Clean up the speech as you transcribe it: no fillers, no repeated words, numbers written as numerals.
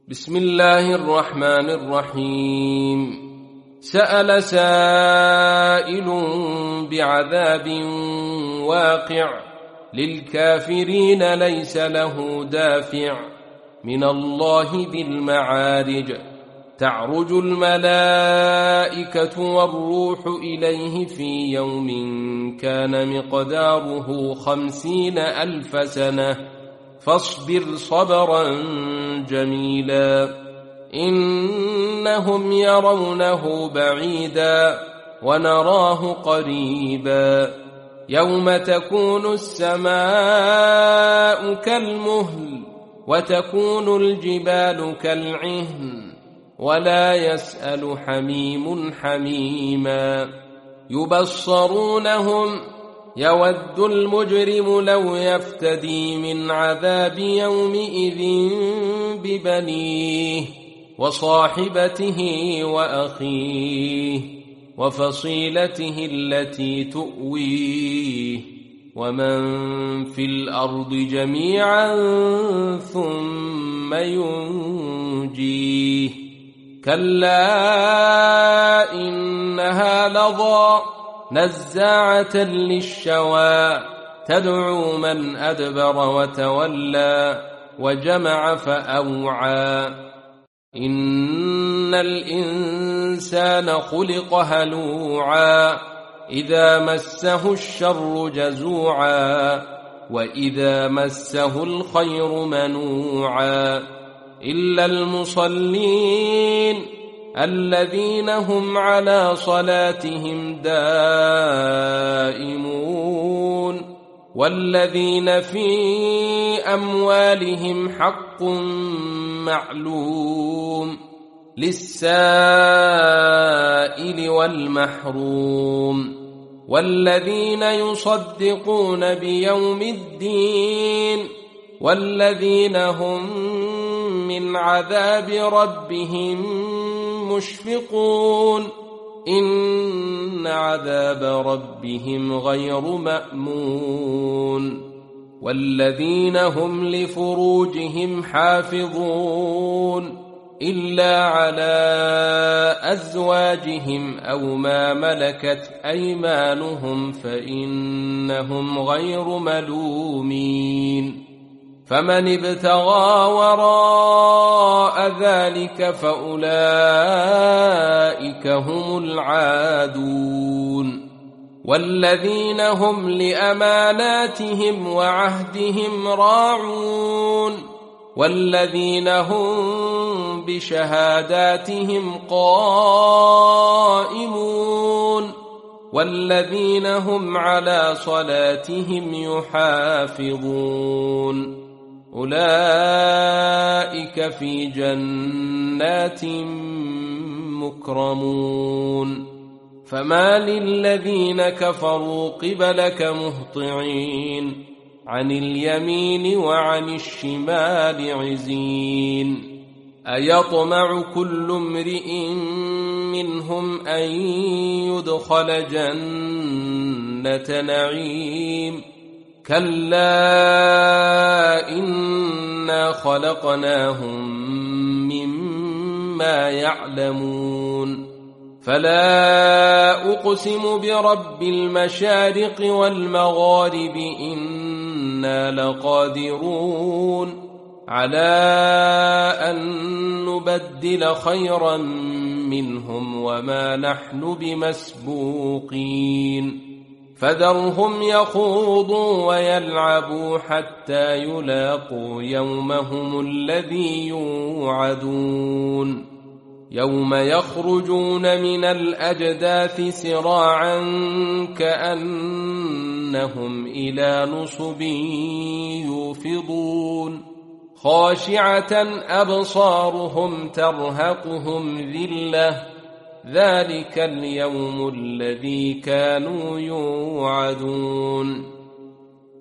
بسم الله الرحمن الرحيم. سأل سائل بعذاب واقع للكافرين ليس له دافع من الله ذي المعارج. تعرج الملائكة والروح إليه في يوم كان مقداره 50,000 سنة فاصبر صبرا جميلا إنهم يرونه بعيدا ونراه قريبا يوم تكون السماء كالمهل وتكون الجبال كالعهن ولا يسأل حميم حميما يبصرونهم يود المجرم لو يفتدي من عذاب يومئذ ببنيه وصاحبته وأخيه وفصيلته التي تؤويه ومن في الأرض جميعا ثم ينجيه كلا إنها لظى نزاعة للشوى تدعو من أدبر وتولى وجمع فأوعى إن الإنسان خلق هلوعا إذا مسه الشر جزوعا وإذا مسه الخير منوعا إلا المصلين الذين هم على صلاتهم دائمون والذين في أموالهم حق معلوم للسائل والمحروم والذين يصدقون بيوم الدين والذين هم من عذاب ربهم مشفقون إن عذاب ربهم غير مأمون والذين هم لفروجهم حافظون إلا على أزواجهم أو ما ملكت أيمانهم فإنهم غير ملومين فمن ابتغى وراء ذلك فأولئك هم العادون والذين هم لأماناتهم وعهدهم راعون والذين هم بشهاداتهم قائمون والذين هم على صلاتهم يحافظون أولئك في جنات مكرمون فما للذين كفروا قبلك مهطعين عن اليمين وعن الشمال عزين أيطمع كل امرئ منهم أن يدخل جنة نعيم كلا إنا خلقناهم مما يعلمون فلا أقسم برب المشارق والمغارب إنا لقادرون على أن نبدل خيرا منهم وما نحن بمسبوقين فذرهم يخوضوا ويلعبوا حتى يلاقوا يومهم الذي يوعدون يوم يخرجون من الأجداث سراعا كأنهم إلى نصب يوفضون خاشعة أبصارهم ترهقهم ذلة ذلك اليوم الذي كانوا يوعدون